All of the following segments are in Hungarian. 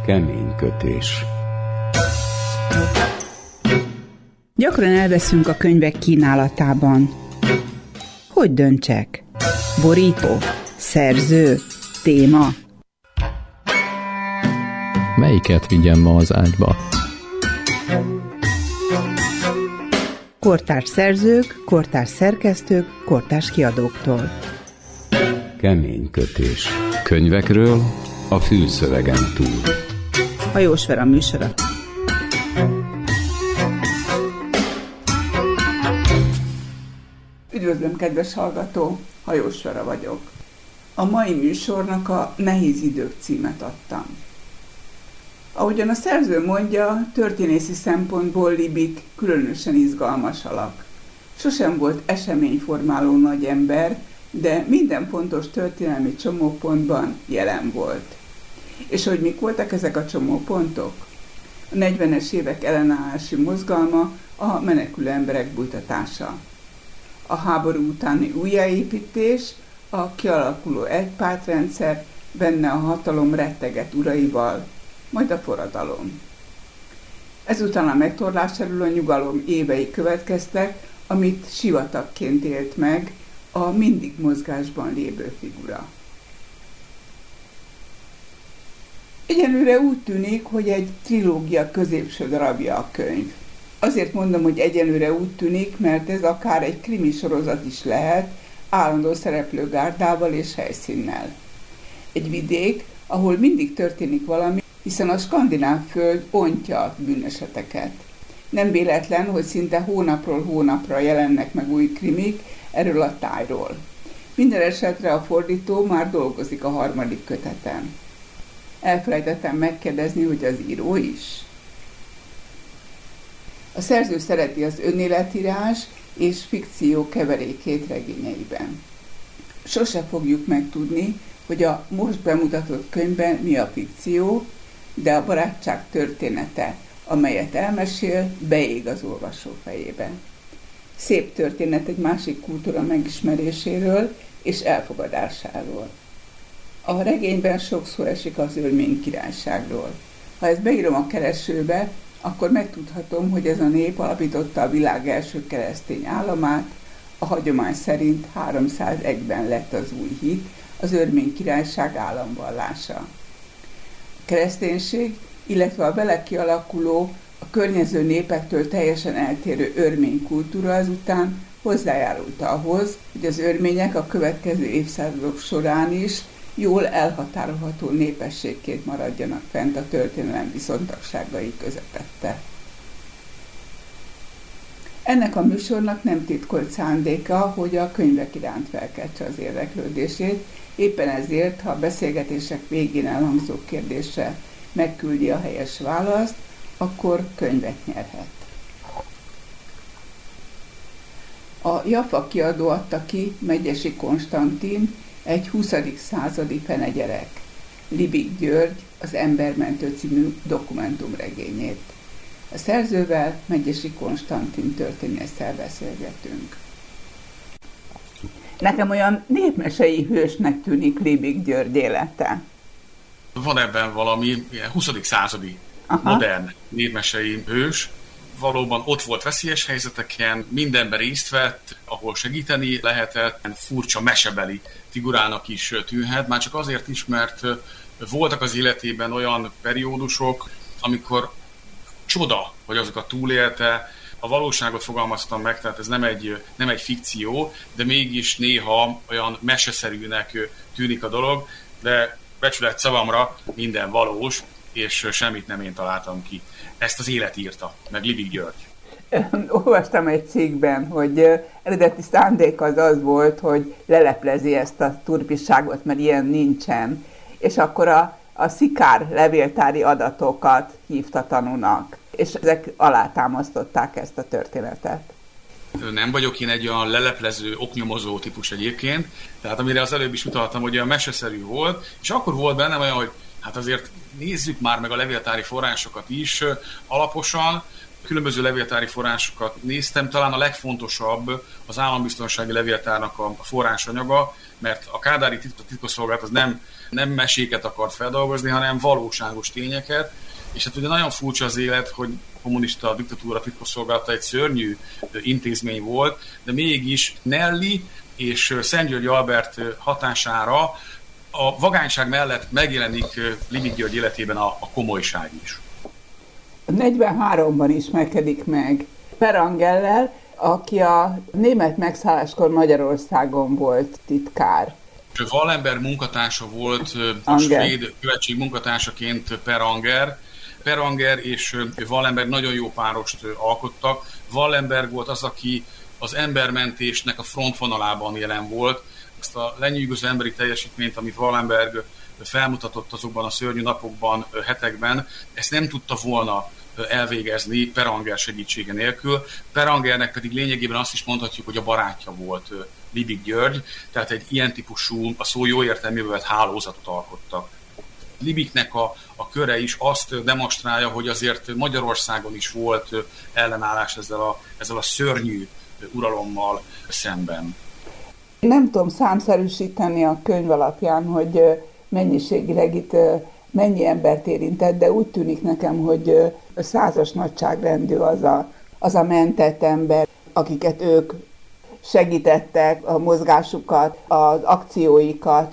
Kemény kötés. Gyakran elveszünk a könyvek kínálatában. Hogy döntsek? Borító? Szerző? Téma? Melyiket vigyem ma az ágyba? Kortárs szerzők, kortárs szerkesztők, kortárs kiadóktól. Kemény kötés. Könyvekről a fülszövegen túl. Hajós Vera műsora. Üdvözlöm, kedves hallgató! Hajós Vera vagyok. A mai műsornak a Nehéz idők címet adtam. Ahogyan a szerző mondja, történészi szempontból Liebig különösen izgalmas alak. Sosem volt eseményformáló nagy ember, de minden fontos történelmi csomópontban jelen volt. És hogy mik voltak ezek a csomópontok? A 40-es évek ellenállási mozgalma, a menekülő emberek bújtatása. A háború utáni újjáépítés, a kialakuló egypártrendszer, benne a hatalom retteget uraival, majd a forradalom. Ezután a megtorlásáról a nyugalom évei következtek, amit sivatagként élt meg a mindig mozgásban lévő figura. Egyenlőre úgy tűnik, hogy egy trilógia középső darabja a könyv. Azért mondom, hogy egyenlőre úgy tűnik, mert ez akár egy krimi sorozat is lehet, állandó szereplőgárdával és helyszínnel. Egy vidék, ahol mindig történik valami, hiszen a skandináv föld ontja a bűneseteket. Nem véletlen, hogy szinte hónapról hónapra jelennek meg új krimik erről a tájról. Minden esetre a fordító már dolgozik a harmadik köteten. Elfelejtettem megkérdezni, hogy az író is. A szerző szereti az önéletírás és fikció keverékét regényeiben. Sose fogjuk megtudni, hogy a most bemutatott könyvben mi a fikció, de a barátság története, amelyet elmesél, beég az olvasó fejében. Szép történet egy másik kultúra megismeréséről és elfogadásáról. A regényben sok szó esik az Örmény Királyságról. Ha ezt beírom a keresőbe, akkor megtudhatom, hogy ez a nép alapította a világ első keresztény államát, a hagyomány szerint 301-ben lett az új hit, az Örmény Királyság államvallása. A kereszténység, illetve a vele kialakuló, a környező népektől teljesen eltérő örmény kultúra azután hozzájárult ahhoz, hogy az örmények a következő évszázadok során is jól elhatárolható népességként maradjanak fent a történelem viszontagságai közepette. Ennek a műsornak nem titkolt szándéka, hogy a könyvek iránt felkeltse az érdeklődését, éppen ezért, ha a beszélgetések végén elhangzó kérdésre megküldi a helyes választ, akkor könyvet nyerhet. A Jaffa kiadó adta ki Megyesi Konstantin, egy 20. századi fenegyerek, Liebig György, az Embermentő című dokumentumregényét. A szerzővel, Megyesi Konstantin történésszel beszélgetünk. Nekem olyan népmesei hősnek tűnik Liebig György élete. Van ebben valami ilyen 20. századi modern népmesei hős. Valóban ott volt veszélyes helyzeteken, mindenben részt vett, ahol segíteni lehetett, furcsa mesebeli figurának is tűnhet, már csak azért is, mert voltak az életében olyan periódusok, amikor csoda, hogy azokat túlélte, a valóságot fogalmaztam meg, tehát ez nem egy fikció, de mégis néha olyan meseszerűnek tűnik a dolog, de becsület szavamra minden valós, és semmit nem én találtam ki. Ezt az élet írta, meg Liebig György. Olvastam egy cikkben, hogy eredeti szándék az volt, hogy leleplezi ezt a turpisságot, mert ilyen nincsen, és akkor a szikár levéltári adatokat hívta tanúnak, és ezek alátámasztották ezt a történetet. Nem vagyok én egy olyan leleplező, oknyomozó típus egyébként, tehát amire az előbb is utaltam, hogy olyan meseszerű volt, és akkor volt bennem olyan, hogy hát azért nézzük már meg a levéltári forrásokat is alaposan, Különböző levéltári forrásokat néztem, talán a legfontosabb az állambiztonsági levéltárnak a forrásanyaga, mert a kádári titkosszolgálat az nem meséket akart feldolgozni, hanem valóságos tényeket, és hát ugye nagyon furcsa az élet, hogy a kommunista diktatúra titkosszolgálata egy szörnyű intézmény volt, de mégis Nelly és Szent-Györgyi Albert hatására a vagányság mellett megjelenik Liebig György életében a komolyság is. 43-ban ismerkedik meg Per Angellel, aki a német megszálláskor Magyarországon volt titkár. Wallenberg munkatársa volt, a svéd követség munkatársaként Per Anger. Per Anger és Wallenberg nagyon jó párost alkottak. Wallenberg volt az, aki az embermentésnek a frontvonalában jelen volt. Azt a lenyűgöző emberi teljesítményt, amit Wallenberg felmutatott azokban a szörnyű napokban, hetekben, ezt nem tudta volna elvégezni Per Anger segítsége nélkül. Per Angernek pedig lényegében azt is mondhatjuk, hogy a barátja volt Liebig György, tehát egy ilyen típusú, a szó jó értelmében vett hálózatot alkottak. Liebignek a köre is azt demonstrálja, hogy azért Magyarországon is volt ellenállás ezzel a szörnyű uralommal szemben. Nem tudom számszerűsíteni a könyv alapján, hogy mennyiségileg itt mennyi embert érintett, de úgy tűnik nekem, hogy 100-as nagyságrendű az a mentett ember, akiket ők segítettek, a mozgásukat, az akcióikat.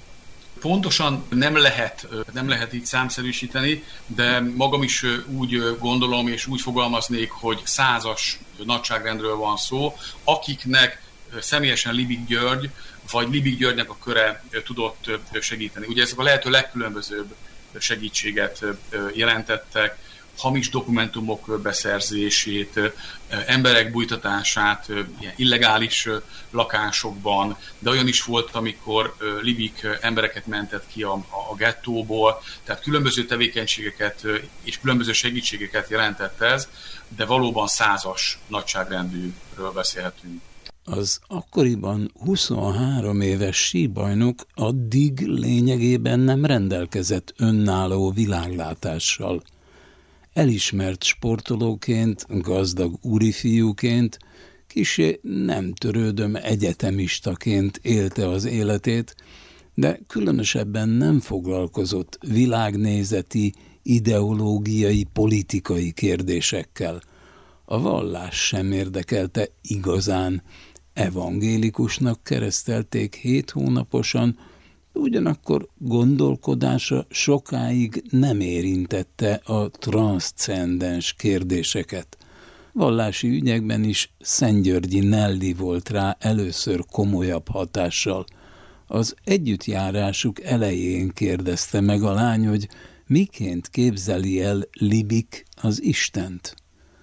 Pontosan nem lehet így számszerűsíteni, de magam is úgy gondolom és úgy fogalmaznék, hogy 100-as nagyságrendről van szó, akiknek személyesen Liebig György, vagy Liebig Györgynek a köre tudott segíteni. Ugye ezek a lehető legkülönbözőbb segítséget jelentettek, hamis dokumentumok beszerzését, emberek bújtatását ilyen illegális lakásokban, de olyan is volt, amikor Liebig embereket mentett ki a gettóból, tehát különböző tevékenységeket és különböző segítségeket jelentett ez, de valóban 100-as nagyságrendűről beszélhetünk. Az akkoriban 23 éves síbajnok addig lényegében nem rendelkezett önálló világlátással. Elismert sportolóként, gazdag úrifiúként, kissé nem törődöm egyetemistaként élte az életét, de különösebben nem foglalkozott világnézeti, ideológiai, politikai kérdésekkel. A vallás sem érdekelte igazán, evangélikusnak keresztelték 7 hónaposan, ugyanakkor gondolkodása sokáig nem érintette a transzcendens kérdéseket. Vallási ügyekben is Szent-Györgyi Nelly volt rá először komolyabb hatással. Az együttjárásuk elején kérdezte meg a lány, hogy miként képzeli el Liebig az Istent.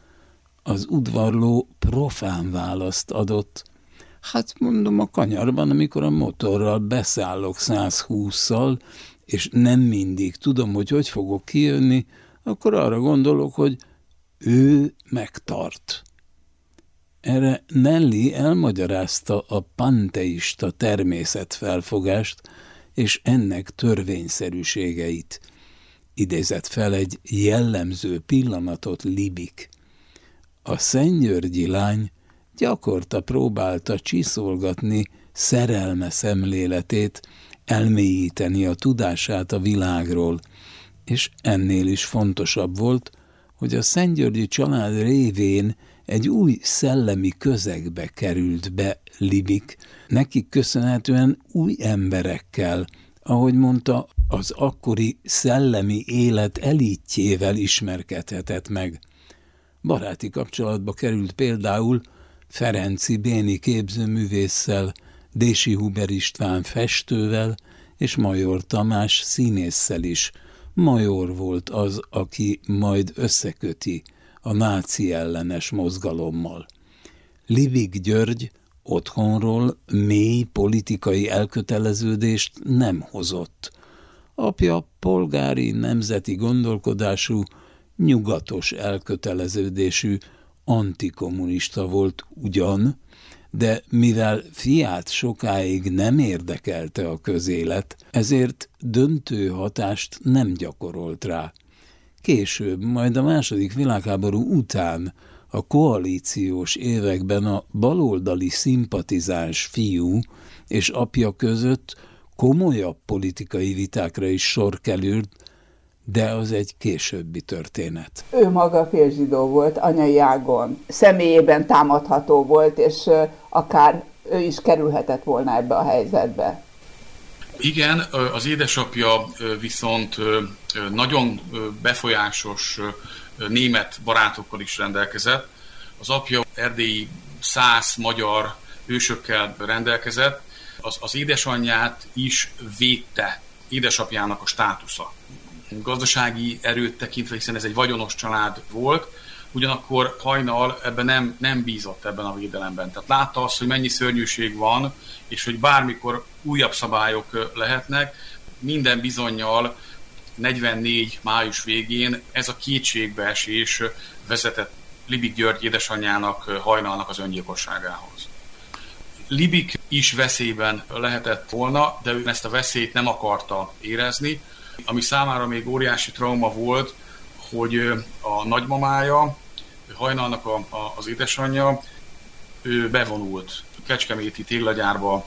Az udvarló profán választ adott. Hát mondom, a kanyarban, amikor a motorral beszállok 120-szal, és nem mindig tudom, hogy fogok kijönni, akkor arra gondolok, hogy ő megtart. Erre Nelly elmagyarázta a panteista természetfelfogást és ennek törvényszerűségeit. Idézett fel egy jellemző pillanatot Liebig. A szentgyörgyi lány gyakorta próbálta csiszolgatni szerelme szemléletét, elmélyíteni a tudását a világról, és ennél is fontosabb volt, hogy a szentgyörgyi család révén egy új szellemi közegbe került be Liebig, nekik köszönhetően új emberekkel, ahogy mondta, az akkori szellemi élet elitjével ismerkedhetett meg. Baráti kapcsolatba került például Ferenczy Béni képzőművésszel, Dési Huber István festővel és Major Tamás színésszel is. Major volt az, aki majd összeköti a náci ellenes mozgalommal. Liebig György otthonról mély politikai elköteleződést nem hozott. Apja polgári, nemzeti gondolkodású, nyugatos elköteleződésű antikommunista volt ugyan, de mivel fiát sokáig nem érdekelte a közélet, ezért döntő hatást nem gyakorolt rá. Később, majd a II. Világháború után, a koalíciós években a baloldali szimpatizáns fiú és apja között komolyabb politikai vitákra is sor került, de az egy későbbi történet. Ő maga félzsidó volt anyai ágon, személyében támadható volt, és akár ő is kerülhetett volna ebbe a helyzetbe. Igen, az édesapja viszont nagyon befolyásos német barátokkal is rendelkezett. Az apja erdélyi szász magyar ősökkel rendelkezett, az édesanyját is védte édesapjának a státusza. Gazdasági erőt tekintve, hiszen ez egy vagyonos család volt, ugyanakkor Hajnal ebben nem bízott ebben a védelemben. Tehát látta azt, hogy mennyi szörnyűség van, és hogy bármikor újabb szabályok lehetnek. Minden bizonnyal 44. május végén ez a kétségbeesés vezetett Liebig György édesanyjának, Hajnalnak az öngyilkosságához. Liebig is veszélyben lehetett volna, de ő ezt a veszélyt nem akarta érezni, ami számára még óriási trauma volt, hogy a nagymamája, Hajnalnak az édesanyja, ő bevonult kecskeméti téglagyárba,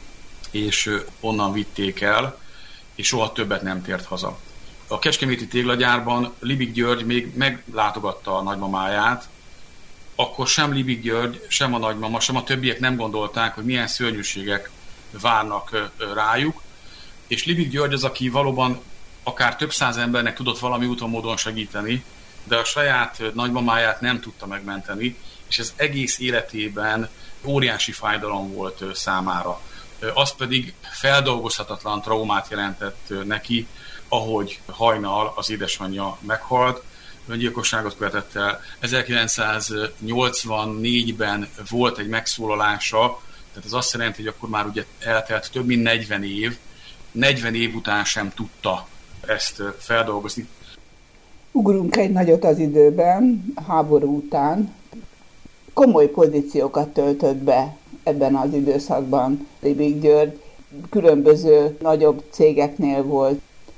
és onnan vitték el, és soha többet nem tért haza. A kecskeméti téglagyárban Liebig György még meglátogatta a nagymamáját, akkor sem Liebig György, sem a nagymama, sem a többiek nem gondolták, hogy milyen szörnyűségek várnak rájuk, és Liebig György az, aki valóban akár több száz embernek tudott valami úton módon segíteni, de a saját nagymamáját nem tudta megmenteni, és ez egész életében óriási fájdalom volt számára. Az pedig feldolgozhatatlan traumát jelentett neki, ahogy Hajnal, az édesanyja meghalt, öngyilkosságot követett el. 1984-ben volt egy megszólalása, tehát ez azt jelenti, hogy akkor már ugye eltelt több mint 40 év, 40 év után sem tudta ezt feldolgozni. Ugrunk egy nagyot az időben, a háború után. Komoly pozíciókat töltött be ebben az időszakban Liebig György. Különböző nagyobb cégeknél volt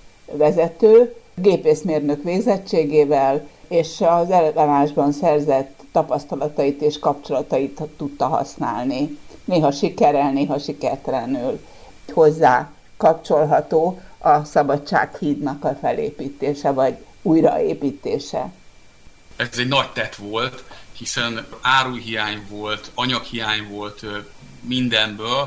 vezető, gépészmérnök végzettségével, és az ellenállásban szerzett tapasztalatait és kapcsolatait tudta használni. Néha sikerrel, néha sikertelenül. Hozzá kapcsolható a Szabadsághídnak a felépítése, vagy újraépítése. Ez egy nagy tett volt, hiszen áruhiány volt, anyaghiány volt mindenből.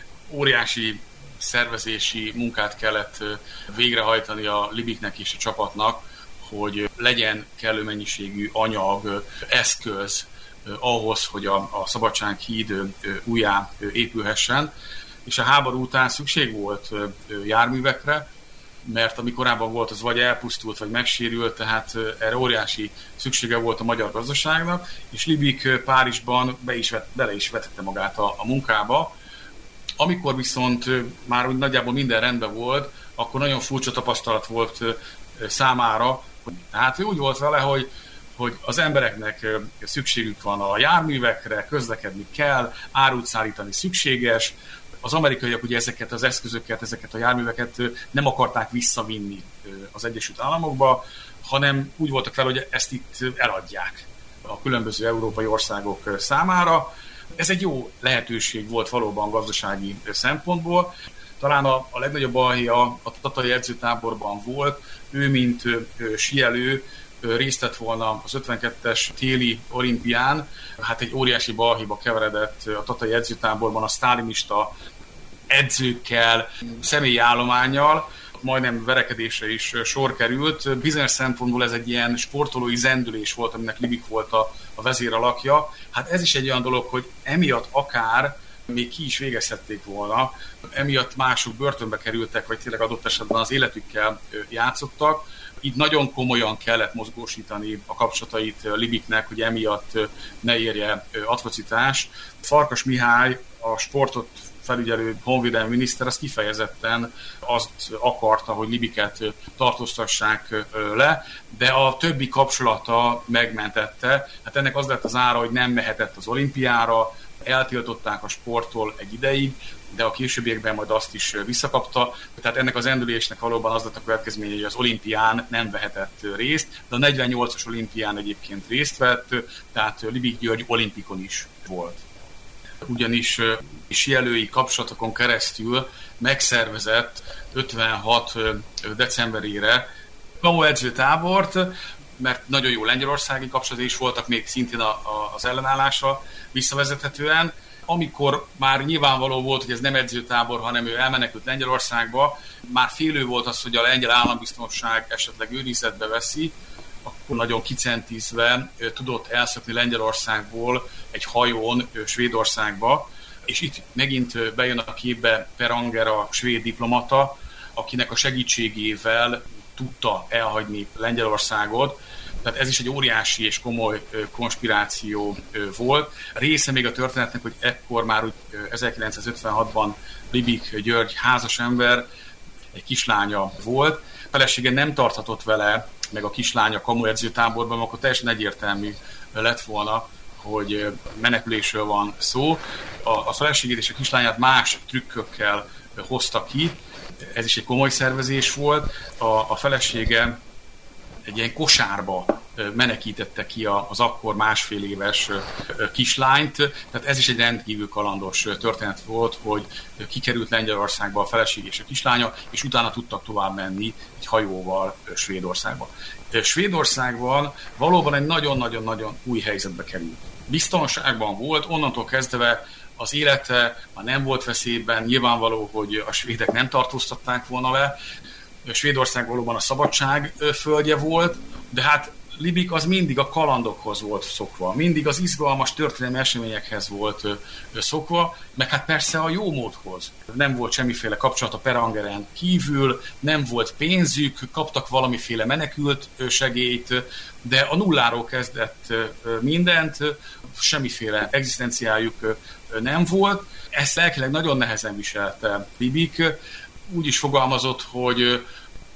Óriási szervezési munkát kellett végrehajtani a Liebignek és a csapatnak, hogy legyen kellő mennyiségű anyag, eszköz ahhoz, hogy a Szabadsághíd újjá épülhessen. És a háború után szükség volt járművekre, mert ami korábban volt, az vagy elpusztult, vagy megsérült, tehát erre óriási szüksége volt a magyar gazdaságnak, és Liebig Párizsban bele is vetette magát a munkába. Amikor viszont már úgy nagyjából minden rendben volt, akkor nagyon furcsa tapasztalat volt számára. Tehát ő úgy volt vele, hogy az embereknek szükségük van a járművekre, közlekedni kell, árut szállítani szükséges. Az amerikaiak ugye ezeket az eszközöket, ezeket a járműveket nem akarták visszavinni az Egyesült Államokba, hanem úgy voltak vele, hogy ezt itt eladják a különböző európai országok számára. Ez egy jó lehetőség volt valóban gazdasági szempontból. Talán a legnagyobb balhé a tatai edzőtáborban volt. Ő, mint síelő, részt vett volna az 52-es téli olimpián. Hát egy óriási balhéba keveredett a tatai edzőtáborban a sztálinista edzőkkel, személyi állománnyal, majdnem verekedésre is sor került. Bizonyos szempontból ez egy ilyen sportolói zendülés volt, aminek Liebig volt a vezéralakja. Hát ez is egy olyan dolog, hogy emiatt akár még ki is végezhették volna, emiatt mások börtönbe kerültek, vagy tényleg adott esetben az életükkel játszottak. Így nagyon komolyan kellett mozgósítani a kapcsolatait Liebignek, hogy emiatt ne érje atrocitás. Farkas Mihály, a sportot felügyelő honvédelmi miniszter, az kifejezetten azt akarta, hogy Liebiget tartóztassák le, de a többi kapcsolata megmentette. Hát ennek az lett az ára, hogy nem mehetett az olimpiára, eltiltották a sporttól egy ideig, de a későbbiekben majd azt is visszakapta. Tehát ennek az endülésnek valóban az lett a következménye, hogy az olimpián nem vehetett részt, de a 48-as olimpián egyébként részt vett, tehát Libik György olimpikon is volt. Ugyanis síelői kapcsolatokon keresztül megszervezett 56. decemberére edzőtábort, mert nagyon jó lengyelországi kapcsolatok is voltak, még szintén az ellenállásra visszavezethetően. Amikor már nyilvánvaló volt, hogy ez nem edzőtábor, hanem ő elmenekült Lengyelországba, már félő volt az, hogy a lengyel állambiztonság esetleg őrizetbe veszi, akkor nagyon kicentízve tudott elszökni Lengyelországból egy hajón Svédországba, és itt megint bejön a képbe Per Anger, a svéd diplomata, akinek a segítségével tudta elhagyni Lengyelországot. Tehát ez is egy óriási és komoly konspiráció volt. Része még a történetnek, hogy ekkor már 1956-ban Libik György házas ember, egy kislánya volt. A felesége nem tarthatott vele, meg a kislánya kamu edzőtáborban, akkor teljesen egyértelmű lett volna, hogy menekülésről van szó. A feleségét és a kislányát más trükkökkel hozta ki. Ez is egy komoly szervezés volt. A felesége egy ilyen kosárba menekítette ki az akkor másfél éves kislányt. Tehát ez is egy rendkívül kalandos történet volt, hogy kikerült Lengyelországba a feleség és a kislánya, és utána tudtak tovább menni egy hajóval Svédországba. Svédországban valóban egy nagyon-nagyon-nagyon új helyzetbe került. Biztonságban volt, onnantól kezdve az élete már nem volt veszélyben, nyilvánvaló, hogy a svédek nem tartóztatták volna le. Svédország valóban a szabadság földje volt, de hát Libik az mindig a kalandokhoz volt szokva, mindig az izgalmas történelmi eseményekhez volt szokva, meg hát persze a jó módhoz. Nem volt semmiféle kapcsolat a Per Angeren kívül, nem volt pénzük, kaptak valamiféle menekült segélyt, de a nulláról kezdett mindent, semmiféle egzisztenciájuk nem volt. Ezt lelkileg nagyon nehezen viselte Libik. Úgy is fogalmazott, hogy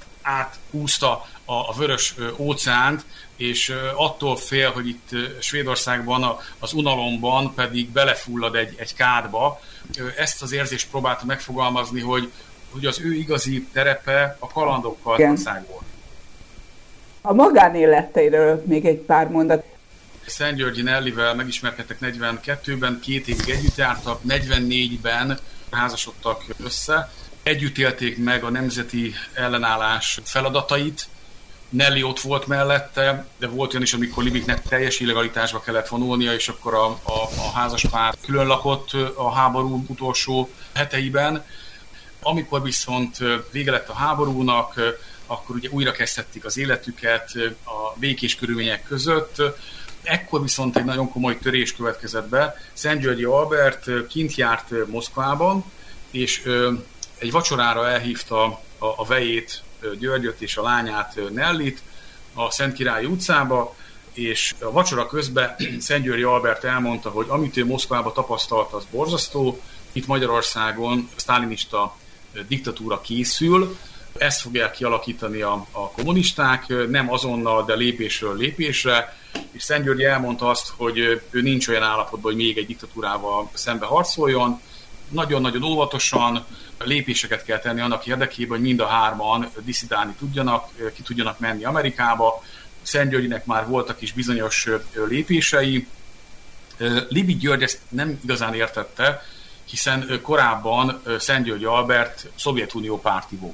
áthúzta a Vörös óceánt, és attól fél, hogy itt Svédországban az unalomban pedig belefullad egy kádba. Ezt az érzést próbálta megfogalmazni, hogy az ő igazi terepe a kalandokkal szágol. A magánéleteiről még egy pár mondat. Szentgyörgyi Nellivel megismerkedtek 42-ben, 2 évig együtt jártak, 44-ben házasodtak össze. Együtt élték meg a nemzeti ellenállás feladatait. Nelly ott volt mellette, de volt olyan is, amikor Libiknek teljes illegalitásba kellett vonulnia, és akkor a házaspár külön lakott a háború utolsó heteiben. Amikor viszont vége lett a háborúnak, akkor ugye újra kezdhették az életüket a békés körülmények között. Ekkor viszont egy nagyon komoly törés következett be. Szentgyörgyi Albert kint járt Moszkvában, és egy vacsorára elhívta a vejét, Györgyöt és a lányát, Nellit a Szentkirályi utcába, és a vacsora közben Szentgyörgyi Albert elmondta, hogy amit ő Moszkvában tapasztalt, az borzasztó. Itt Magyarországon sztálinista diktatúra készül, ezt fogják kialakítani a kommunisták, nem azonnal, de lépésről lépésre, és Szentgyörgyi elmondta azt, hogy ő nincs olyan állapotban, hogy még egy diktatúrával szembe harcoljon. Nagyon-nagyon óvatosan lépéseket kell tenni annak érdekében, hogy mind a hárman diszidálni tudjanak, ki tudjanak menni Amerikába. Szentgyörgyinek már voltak is bizonyos lépései. Libik György ezt nem igazán értette, hiszen korábban Szentgyörgyi Albert Szovjetunió párti volt.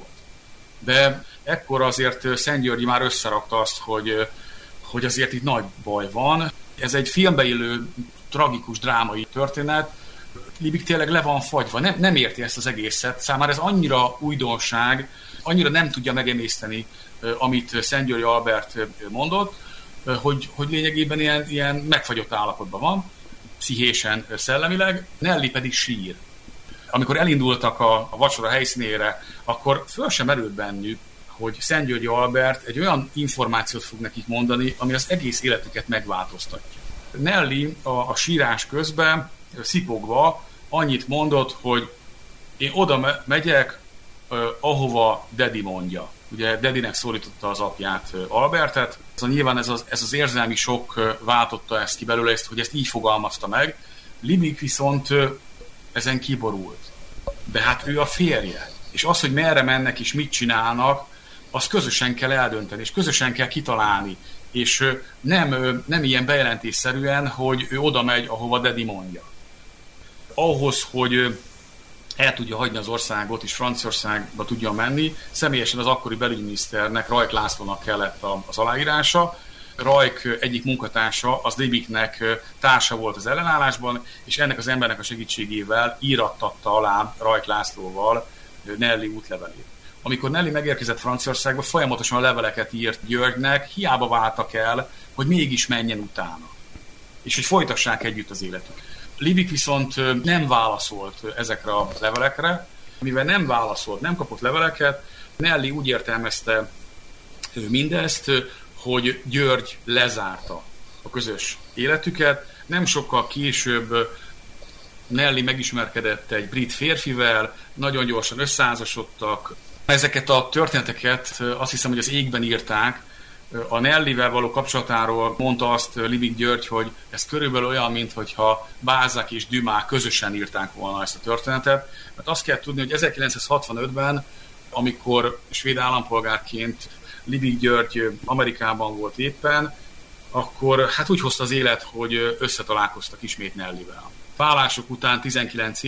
De ekkor azért Szentgyörgyi már összerakta azt, hogy azért itt nagy baj van. Ez egy filmbe illő, tragikus, drámai történet. Libik tényleg le van fagyva, nem érti ezt az egészet. Számára ez annyira újdonság, annyira nem tudja megemészteni, amit Szentgyörgyi Albert mondott, hogy lényegében ilyen megfagyott állapotban van, pszichésen, szellemileg. Nelly pedig sír. Amikor elindultak a vacsora helyszínére, akkor föl sem merült bennük, hogy Szentgyörgyi Albert egy olyan információt fog nekik mondani, ami az egész életüket megváltoztatja. Nelly a sírás közben szipogva annyit mondott, hogy én oda megyek, ahova Dedi mondja. Ugye Dedinek szólította az apját, Albertet. Nyilván ez az érzelmi sok váltotta ezt ki belőle, hogy ezt így fogalmazta meg. Liebig viszont ezen kiborult. De hát ő a férje. És az, hogy merre mennek és mit csinálnak, azt közösen kell eldönteni, és közösen kell kitalálni. És nem ilyen bejelentésszerűen, hogy ő oda megy, ahova Dedi mondja. Ahhoz, hogy el tudja hagyni az országot, és Franciaországba tudja menni, személyesen az akkori belügyminiszternek, Rajk Lászlónak kellett az aláírása. Rajk egyik munkatársa, az Liebignek társa volt az ellenállásban, és ennek az embernek a segítségével írattatta alá Rajk Lászlóval Nelly útlevelét. Amikor Nelly megérkezett Franciaországba, folyamatosan leveleket írt Györgynek, hiába váltak el, hogy mégis menjen utána, és hogy folytassák együtt az életük. Liebig viszont nem válaszolt ezekre a levelekre, mivel nem válaszolt, nem kapott leveleket, Nelly úgy értelmezte mindezt, hogy György lezárta a közös életüket. Nem sokkal később Nelly megismerkedett egy brit férfivel, nagyon gyorsan összeházasodtak. Ezeket a történeteket azt hiszem, hogy az égben írták. A Nellyvel való kapcsolatáról mondta azt Liebig György, hogy ez körülbelül olyan, mintha Balzac és Dumas közösen írták volna ezt a történetet. Mert azt kell tudni, hogy 1965-ben, amikor svéd állampolgárként Liebig György Amerikában volt éppen, akkor hát úgy hozta az élet, hogy összetalálkoztak ismét Nellyvel. Válások után 19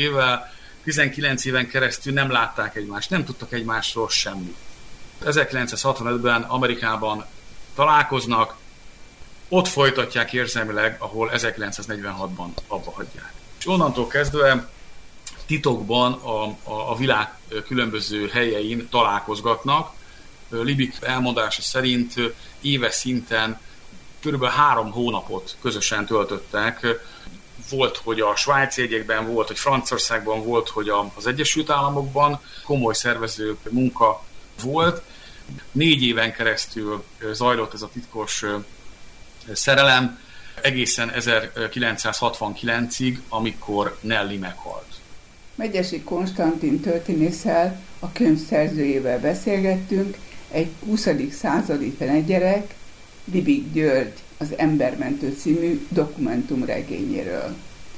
éven keresztül nem látták egymást, nem tudtak egymásról semmit. 1965-ben Amerikában találkoznak, ott folytatják érzelmileg, ahol 1946-ban abba hagyják. És onnantól kezdve titokban a világ különböző helyein találkozgatnak. Liebig elmondása szerint éves szinten kb. 3 hónapot közösen töltöttek. Volt, hogy a svájci egyekben, volt, hogy Franciaországban, volt, hogy az Egyesült Államokban komoly szervező munka volt. 4 éven keresztül zajlott ez a titkos szerelem, egészen 1969-ig, amikor Nelly meghalt. Megyesi Konstantin történésszel, a könyv szerzőjével beszélgettünk egy 20. századi fenegyerek, Liebig György, az Embermentő című dokumentumregényéről.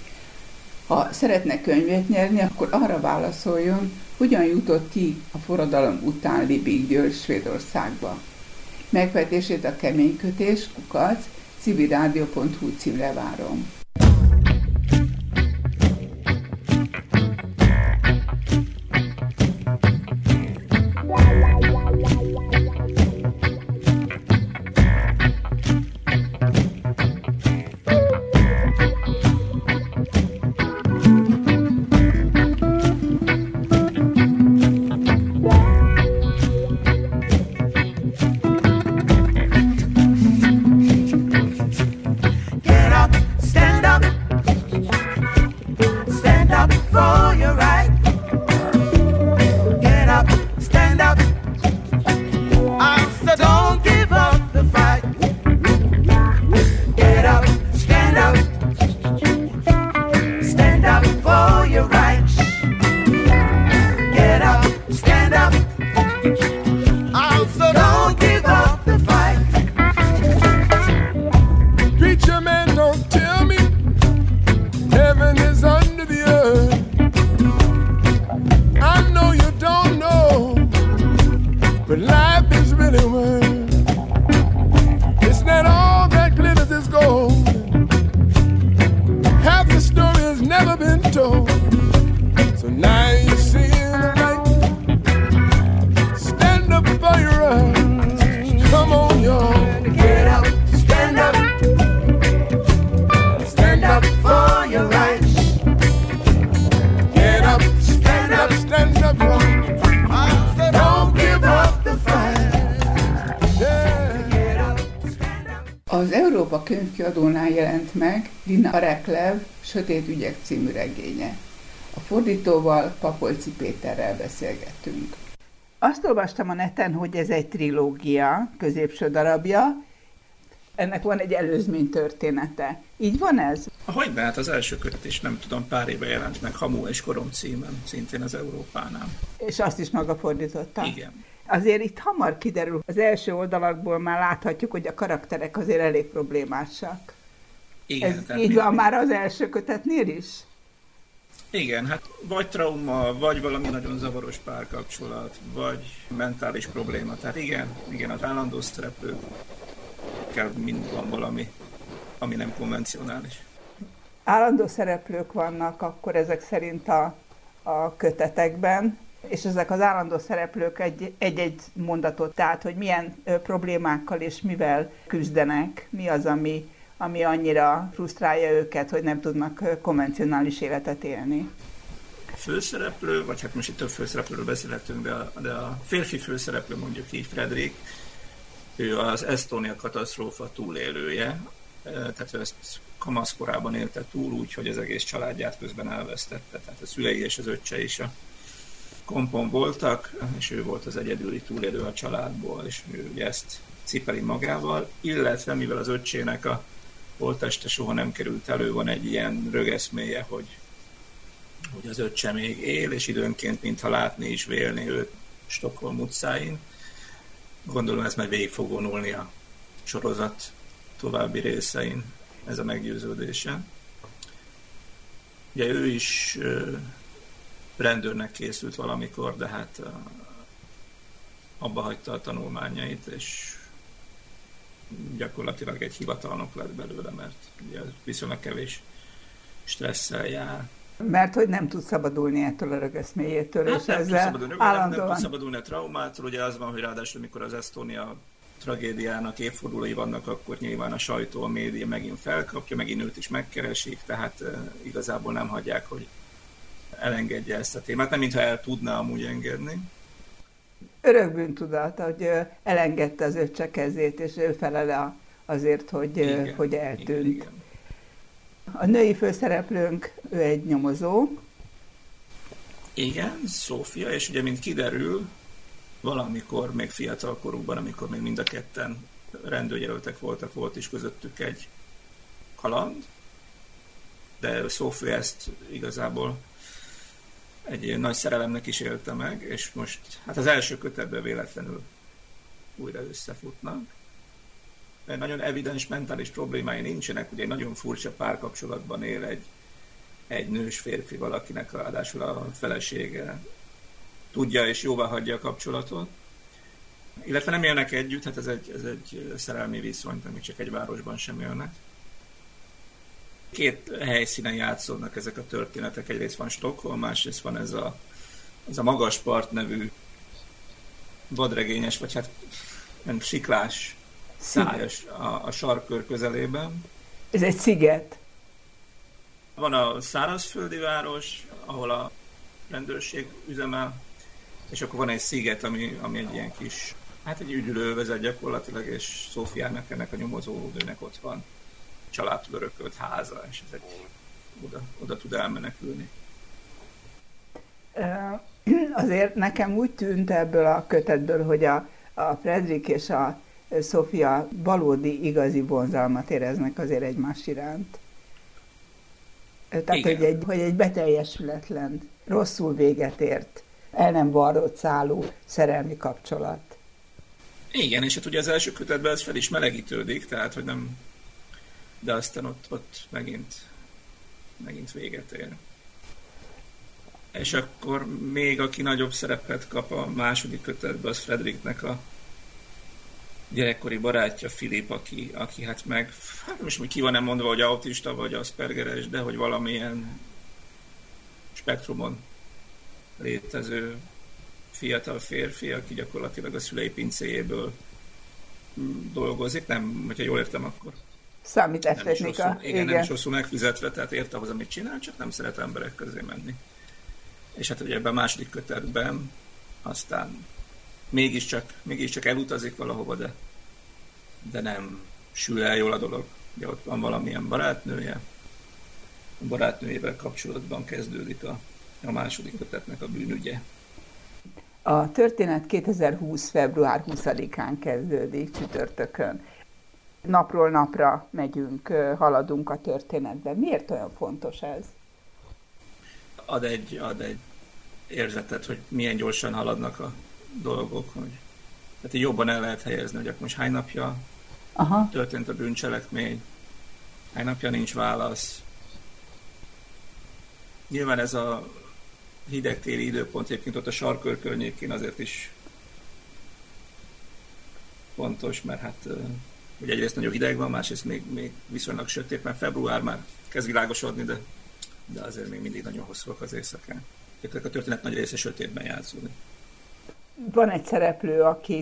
Ha szeretne könyvet nyerni, akkor arra válaszoljon, hogyan jutott ki a forradalom után Liebig György Svédországba. Megfejtését a keménykötés@civilradio.hu címre várom. Az Európa Könyvkiadónál jelent meg Lina Areklev Sötét ügyek című regénye. A fordítóval, Papolci Péterrel beszélgettünk. Azt olvastam a neten, hogy ez egy trilógia, középső darabja. Ennek van egy előzmény története. Így van ez? Hogyne, hát az első kötet is nem tudom, pár éve jelent meg Hamu és Korom címen, szintén az Európánál. És azt is maga fordította? Igen. Azért itt hamar kiderül, az első oldalakból már láthatjuk, hogy a karakterek azért elég problémásak. Igen, ez így van már az első kötetnél is? Igen, hát vagy trauma, vagy valami nagyon zavaros párkapcsolat, vagy mentális probléma. Tehát igen, az állandó szereplőkkel mind van valami, ami nem konvencionális. Állandó szereplők vannak akkor ezek szerint a kötetekben, és ezek az állandó szereplők egy-egy mondatot, tehát hogy milyen problémákkal és mivel küzdenek, mi az, ami annyira frusztrálja őket, hogy nem tudnak konvencionális életet élni. Főszereplő, vagy hát most itt több főszereplőről beszélhetünk, de a férfi főszereplő, mondjuk így Fredrik, ő az Estonia katasztrófa túlélője, tehát ő ezt kamaszkorában élte túl, úgyhogy az egész családját közben elvesztette, tehát a szülei és az öccse is a kompon voltak, és ő volt az egyedüli túlélő a családból, és ő ugye ezt cipeli magával, illetve mivel az öccsének a holtteste soha nem került elő, van egy ilyen rögeszméje, hogy az öccse még él, és időnként, mintha látni is vélni őt Stockholm utcáin. Gondolom ez majd végig fog vonulni a sorozat további részein, ez a meggyőződése. Ugye ő is rendőrnek készült valamikor, de hát abba hagyta a tanulmányait, és gyakorlatilag egy hivatalnok lett belőle, mert ugye viszonylag kevés stresszel jár. Mert hogy nem tud szabadulni ettől a rögeszméjétől, hát és nem ezzel állandóan... Nem tud szabadulni a traumától, ugye az van, hogy ráadásul amikor az Estonia tragédiának évfordulói vannak, akkor nyilván a sajtó, a média megint felkapja, megint őt is megkeresik, tehát igazából nem hagyják, hogy elengedje ezt a témát, nem mintha el tudná amúgy engedni. Örök bűntudat, hogy elengedte az öccse kezét, és ő felele azért, hogy eltűnt. Igen. A női főszereplőnk, ő egy nyomozó. Igen, Szófia, és ugye mint kiderül, valamikor még fiatal korukban, amikor még mind a ketten rendőrjelöltek voltak, volt is közöttük egy kaland, de Szófia ezt igazából egy nagy szerelemnek is élte meg, és most hát az első kötetben véletlenül újra összefutnak. Nagyon evidens mentális problémái nincsenek, ugye egy nagyon furcsa párkapcsolatban él egy nős férfi valakinek, ráadásul a felesége tudja és jóvá hagyja a kapcsolatot. Illetve nem élnek együtt, hát ez egy szerelmi viszony, amik csak egy városban sem élnek. Két helyszínen játszódnak ezek a történetek. Egyrészt van Stockholm, másrészt van ez a Magaspart nevű vadregényes, vagy hát siklás szájas a sarkkör közelében. Ez egy sziget. Van a szárazföldi város, ahol a rendőrség üzemel, és akkor van egy sziget, ami egy ilyen kis, hát egy üdülővezet gyakorlatilag, és Szófiának, ennek a nyomozónőnek ott van családtól örökölt háza, és ez oda tud elmenekülni. Azért nekem úgy tűnt ebből a kötetből, hogy a Fredrik és a Szófia valódi, igazi vonzalmat éreznek azért egymás iránt. Tehát, hogy egy beteljesületlen, rosszul véget ért, el nem varrott szálú szerelmi kapcsolat. Igen, és hát ugye az első kötetben ez fel is melegítődik, tehát, hogy nem... De aztán ott megint véget ér. És akkor még aki nagyobb szerepet kap a második kötetben, az Fredriknek a gyerekkori barátja Filip, aki hát most ki van nem mondva, hogy autista vagy aspergeres, de hogy valamilyen spektrumon létező fiatal férfi, aki gyakorlatilag a szülei pincéjéből dolgozik, nem, hogyha jól értem, akkor számítástechnika. Igen, nem is rosszul megfizetve, tehát ért ahhoz, amit csinál, csak nem szeret emberek közé menni. És hát ugye ebben a második kötetben aztán mégiscsak elutazik valahova, de nem sül el jól a dolog. Ugye ott van valamilyen barátnője, a barátnőjével kapcsolatban kezdődik a második kötetnek a bűnügye. A történet 2020. február 20-án kezdődik, csütörtökön. Napról napra haladunk a történetben. Miért olyan fontos ez? Ad egy érzetet, hogy milyen gyorsan haladnak a dolgok, hogy tehát jobban el lehet helyezni, hogy akkor most hány napja történt a bűncselekmény, Hány napja nincs válasz. Nyilván ez a hideg téli időpont egyébként ott a sarkkör környékén azért is fontos, mert hát ugye egyrészt nagyon hideg van, másrészt még viszonylag sötét, mert február már kezd világosodni, de azért még mindig nagyon hosszúak az éjszakán. A történet nagy része sötétben játszódik. Van egy szereplő, aki